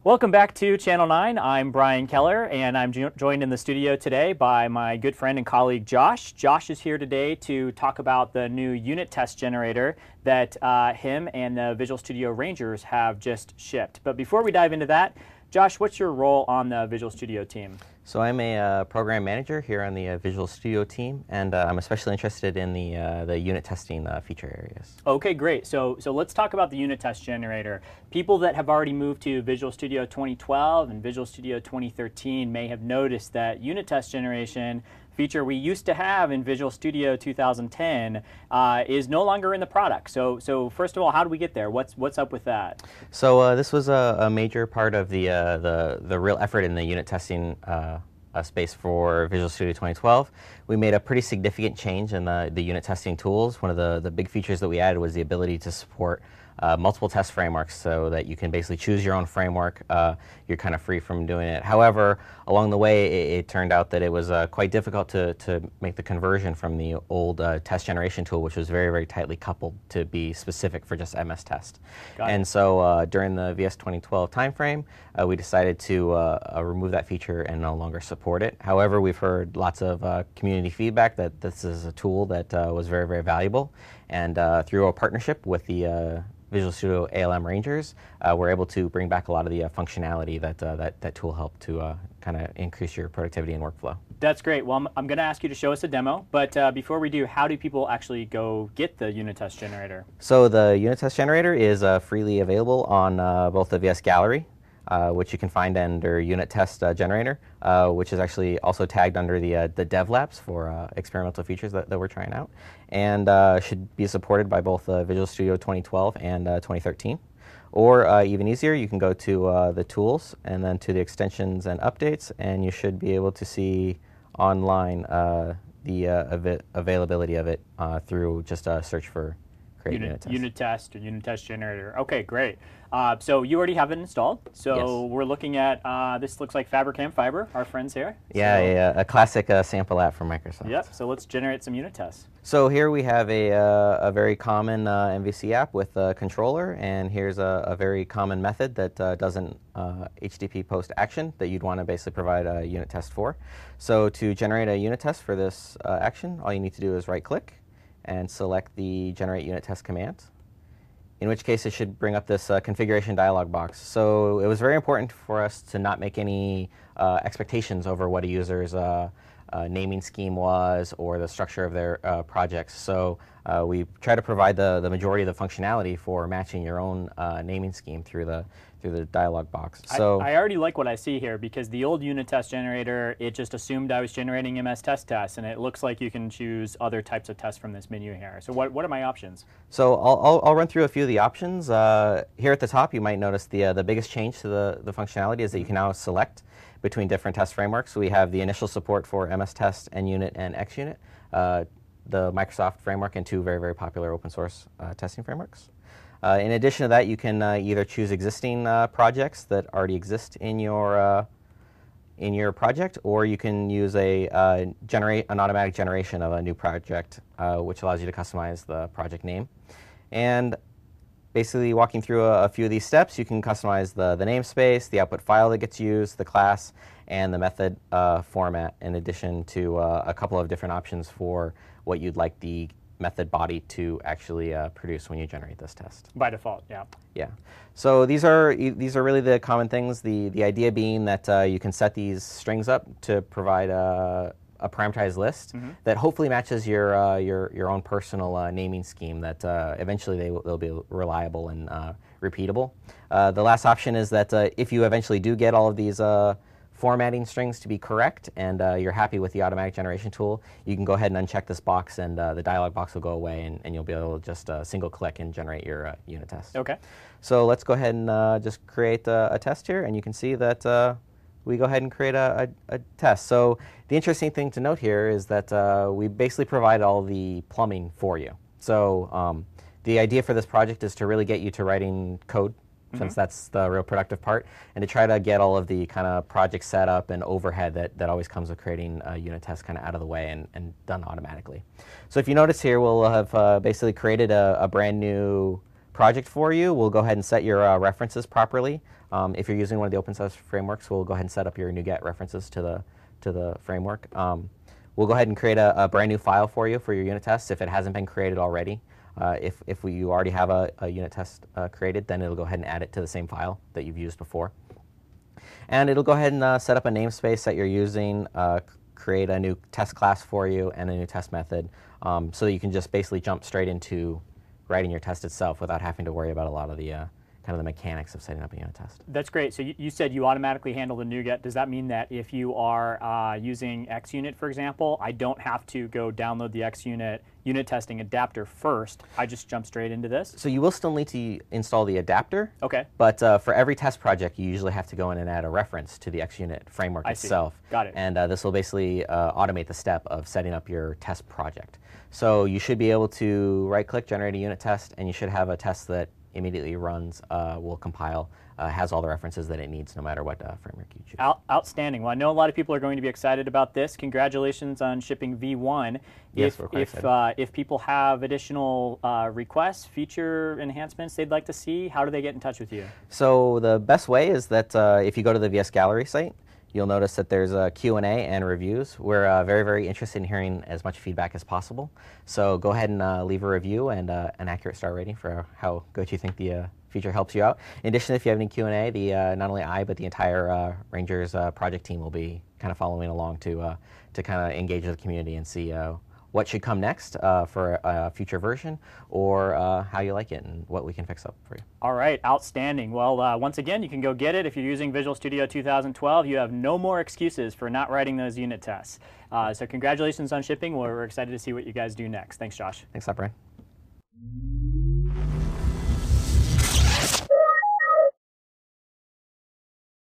Welcome back to Channel 9. I'm Brian Keller, and I'm joined in the studio today by my good friend and colleague Josh. Josh is here today to talk about the new unit test generator that him and the Visual Studio Rangers have just shipped. But before we dive into that, Josh, what's your role on the Visual Studio team? So I'm a program manager here on the Visual Studio team, and I'm especially interested in the unit testing feature areas. Okay, great. So let's talk about the unit test generator. People that have already moved to Visual Studio 2012 and Visual Studio 2013 may have noticed that unit test generation feature we used to have in Visual Studio 2010 is no longer in the product. So first of all, how do we get there? What's up with that? So this was a major part of the real effort in the unit testing space for Visual Studio 2012. We made a pretty significant change in the unit testing tools. One of the big features that we added was the ability to support multiple test frameworks, so that you can basically choose your own framework. You're kind of free from doing it. However, along the way, it turned out that it was quite difficult to make the conversion from the old test generation tool, which was very, very tightly coupled to be specific for just MS Test. And so during the VS 2012 timeframe, we decided to remove that feature and no longer support it. However, we've heard lots of community feedback that this is a tool that was very, very valuable. And through a partnership with the Visual Studio ALM Rangers, we're able to bring back a lot of the functionality that tool helped to kind of increase your productivity and workflow. That's great. Well, I'm going to ask you to show us a demo, but before we do, how do people actually go get the unit test generator? So the unit test generator is freely available on both the VS Gallery, which you can find under Unit Test Generator, which is actually also tagged under the Dev Labs for experimental features that we're trying out, and should be supported by both Visual Studio 2012 and 2013. Or even easier, you can go to the tools and then to the extensions and updates, and you should be able to see online the availability of it through just a search for Unit test or unit test generator. Okay, great. So you already have it installed. So Yes. We're looking at this looks like Fabricam Fiber, our friends here. Yeah, a classic sample app from Microsoft. Yep. So let's generate some unit tests. So here we have a very common MVC app with a controller, and here's a very common method that does an HTTP post action that you'd want to basically provide a unit test for. So to generate a unit test for this action, all you need to do is right-click and select the Generate Unit Test command, in which case it should bring up this configuration dialog box. So it was very important for us to not make any expectations over what a user's naming scheme was or the structure of their projects. So we try to provide the majority of the functionality for matching your own naming scheme through the dialog box. So I already like what I see here, because the old unit test generator, it just assumed I was generating MS Test tests, and it looks like you can choose other types of tests from this menu here. So what are my options? So I'll run through a few of the options. Here at the top, you might notice the biggest change to the functionality is that you can now select between different test frameworks. So we have the initial support for MS Test, NUnit, and XUnit, the Microsoft framework, and two very, very popular open source testing frameworks. In addition to that, you can either choose existing projects that already exist in your project, or you can use an automatic generation of a new project, which allows you to customize the project name. And basically, walking through a few of these steps, you can customize the namespace, the output file that gets used, the class, and the method format, in addition to a couple of different options for what you'd like the method body to actually produce when you generate this test. By default, yeah. Yeah. So these are really the common things. The idea being that you can set these strings up to provide a parameterized list that hopefully matches your own personal naming scheme, that eventually they'll be reliable and repeatable. The last option is that if you eventually do get all of these formatting strings to be correct, and you're happy with the automatic generation tool, you can go ahead and uncheck this box, and the dialog box will go away, and you'll be able to just single click and generate your unit test. Okay. So let's go ahead and just create a test here, and you can see that we go ahead and create a test. So the interesting thing to note here is that we basically provide all the plumbing for you. So the idea for this project is to really get you to writing code, since that's the real productive part, and to try to get all of the kind of project setup and overhead that always comes with creating a unit test kind of out of the way and done automatically. So if you notice here, we'll have basically created a brand new project for you. We'll go ahead and set your references properly. If you're using one of the OpenSUSE frameworks, we'll go ahead and set up your NuGet references to the framework. We'll go ahead and create a brand new file for you for your unit test if it hasn't been created already. If you already have a unit test created, then it'll go ahead and add it to the same file that you've used before. And it'll go ahead and set up a namespace that you're using, create a new test class for you and a new test method, so that you can just basically jump straight into writing your test itself without having to worry about a lot of the kind of the mechanics of setting up a unit test. That's great. So you said you automatically handle the NuGet. Does that mean that if you are using XUnit, for example, I don't have to go download the XUnit unit testing adapter first? I just jump straight into this? So you will still need to install the adapter. Okay. But for every test project, you usually have to go in and add a reference to the XUnit framework itself. See. Got it. And this will basically automate the step of setting up your test project. So you should be able to right-click, generate a unit test, and you should have a test that immediately runs, will compile, has all the references that it needs no matter what framework you choose. Outstanding. Well, I know a lot of people are going to be excited about this. Congratulations on shipping V1. Yes, we're quite excited. If people have additional requests, feature enhancements they'd like to see, how do they get in touch with you? So the best way is that if you go to the VS Gallery site, you'll notice that there's a Q&A and reviews. We're very, very interested in hearing as much feedback as possible. So go ahead and leave a review and an accurate star rating for how good you think the feature helps you out. In addition, if you have any Q&A, not only I, but the entire Rangers project team will be kind of following along to kind of engage with the community and see what should come next for a future version, or how you like it and what we can fix up for you. All right, outstanding. Well, once again, you can go get it. If you're using Visual Studio 2012, you have no more excuses for not writing those unit tests. So congratulations on shipping. We're excited to see what you guys do next. Thanks, Josh. Thanks, Brian.